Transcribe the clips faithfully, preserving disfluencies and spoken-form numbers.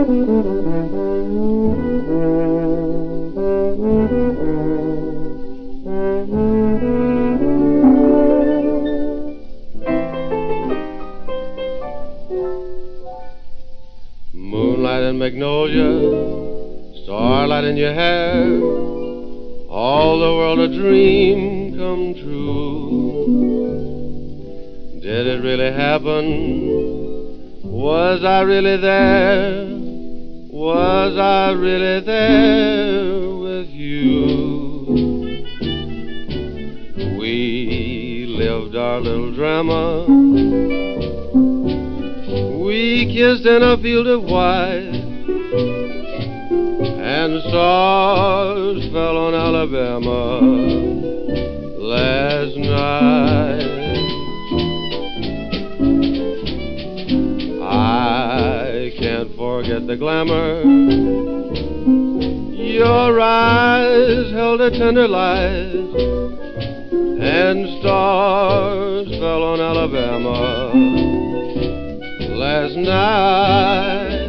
Moonlight and magnolia, starlight in your hair, all the world a dream come true. Did it really happen? Was I really there? Was I really there with you? We lived our little drama. We kissed in a field of white, and stars fell on Alabama last night. I can't forget the glamour. Your eyes held a tender light, and stars fell on Alabama last night.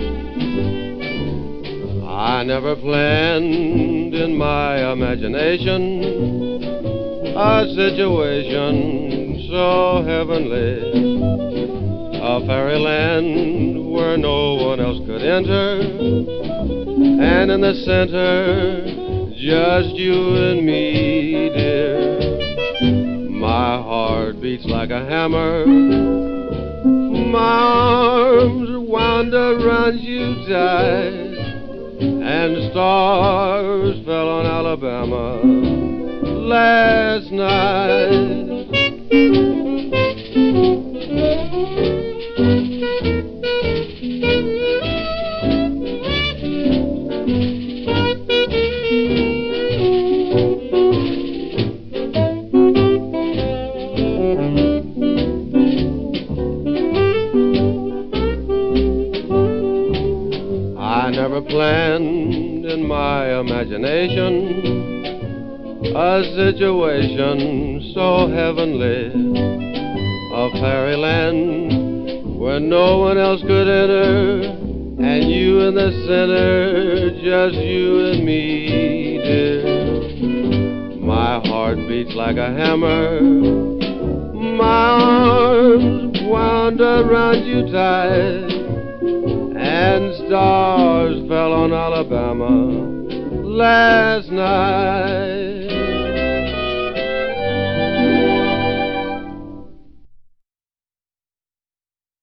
I never planned in my imagination a situation so heavenly, a fairyland where no one else could enter, and in the center just you and me, dear. My heart beats like a hammer, my arms wound around you tight, and stars fell on Alabama last night. I never planned in my imagination a situation so heavenly, a fairyland where no one else could enter, and you in the center, just you and me, dear. My heart beats like a hammer, my arms wound around you tight, and stars fell on Alabama last night.